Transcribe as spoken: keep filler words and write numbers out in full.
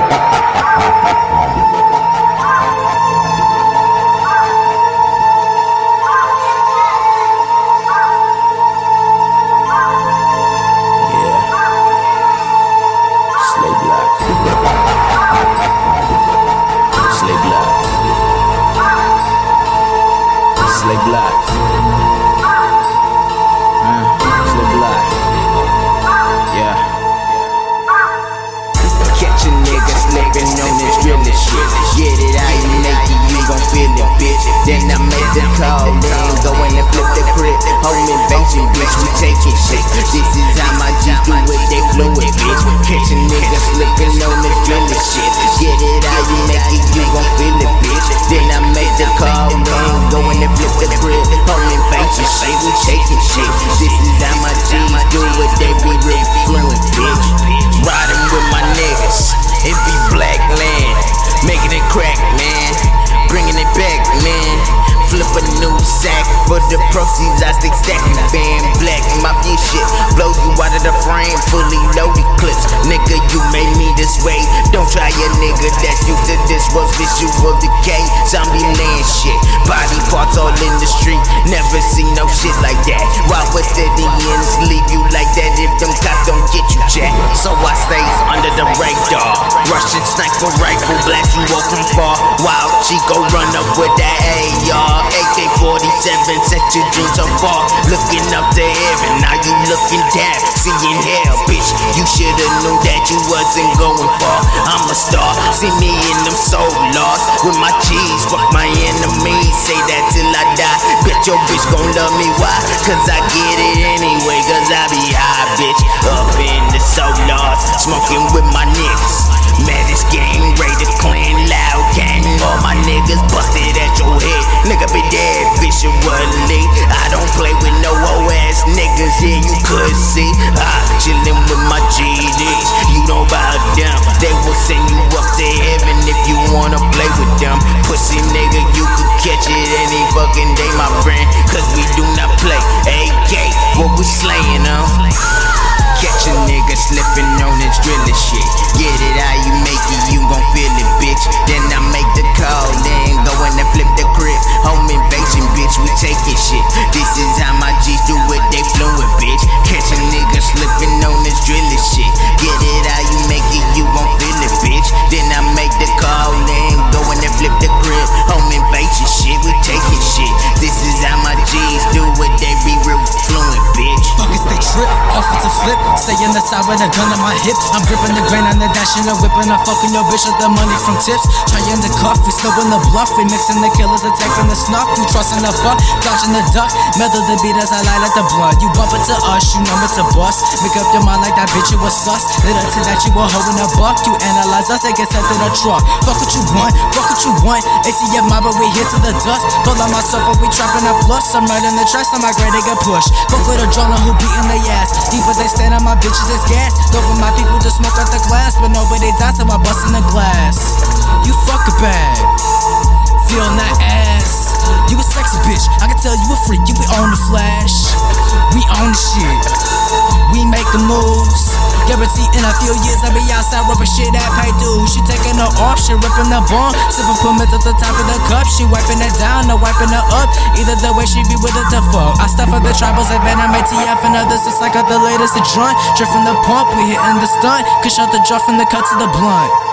Slay Block. Uh, Slay Block. Yeah. Catch a nigga slipping on this realest shit. Get it how you make it, you gon' feel it, bitch. Then I make the call, then go in and flip the grip. Home invasion, bitch, we taking shit. This is how my G's do it, they fluid, bitch. Catch a nigga slipping on this realest shit. Get it how you make it, you gon' feel it, bitch. Then I make the call, then go in and flip the grip. Home invasion, shit, we taking shit. This is how my G's do it, they be real fluid, bitch. Riding with my niggas, it be black land, making it crack, man, bringing it back, man. Flip a new sack for the proceeds, I stick stacking band black mafia shit. Blow you out of the frame, fully loaded clips. Nigga, you made me this way. Don't try a nigga that's used to this was visual decay. Zombie land shit, body parts all in the street. Never seen no shit like that. Why would steady ends leave you like that if them cops don't get you, jack? So I stay under the radar. Russian sniper rifle, blast you off from far. Wild Chico run up with that A R. A K forty-seven, set your dreams so far. Looking up to heaven, now you looking down, seeing hell, bitch. You should've knew that you wasn't going far. I'm a star, see me in them soul lost. With my G's, fuck my enemies. Say that till I die. Bet your bitch gon' love me, why? Cause I get it anyway, cause I be high, bitch. Up in the soul lost, smoking with my niggas. Maddest gang, rated clean, loud gang. All my niggas busted at your head. Nigga be dead visually. I don't play with no old ass niggas, yeah, you could see. I chillin' with my G Ds. You know about them, they will send you up to heaven if you wanna play with them. Pussy nigga, you could catch it any fucking day, my friend. Cause we do not play A K, what we slayin', huh? Catch a nigga slipping on this driller shit. Get it how you make it, you gon' feel it, bitch. Then I make the call, then go in and flip the grip. Home invasion, bitch, we taking shit. This is how my G's do it, they fluid, bitch. Catch a nigga slipping on this driller shit. Get it how you make it, you gon' feel it, bitch. Then I make the call, then go in and flip the grip. Home invasion shit, we taking shit. This is how my G's do it, they be real fluent, bitch. Fuckers they trip, off it's a flip. Stay in the side with a gun on my hip. I'm gripping the grain on the dash and the whipping. I'm fucking your bitch with the money from tips. Trying the cuff, we snowing the bluff. We mixing the killers, attacking the snuff. You trusting the fuck, dodging the duck. Metal the beat as I light at the blood. You bump it to us, you know it's a bust. Make up your mind like that bitch, you was sus. Little to that you were holding a buck. You analyze us, they get sent to the truck. Fuck what you want, fuck what you want. A C F mob, but we hit to the dust. Pull on myself, but we trapping a plus. I'm right in the trash, I'm my grade, they get pushed. Fuck with a drone who beating their ass. Deep but they stand on my bitches, it's gas. Go with my people to smoke out the glass, but nobody dies, so I bust in the glass. You fuck a bag, feel that ass. You a sexy bitch, I can tell you a freak. You be on the flash, we on the shit, we making moves. Guarantee in a few years I'll be outside rubbing shit at pay dues. She taking her off, she ripping the bomb, sipping pumice at the top of the cup. She wiping it down, no wiping her up. Either the way she be with it to fuck. I stuff her the tribals, I been on A T F and others. It's like got the latest to joint. Drip from the pump, we hitting the stunt. Could shut the draw from the cut to the blunt.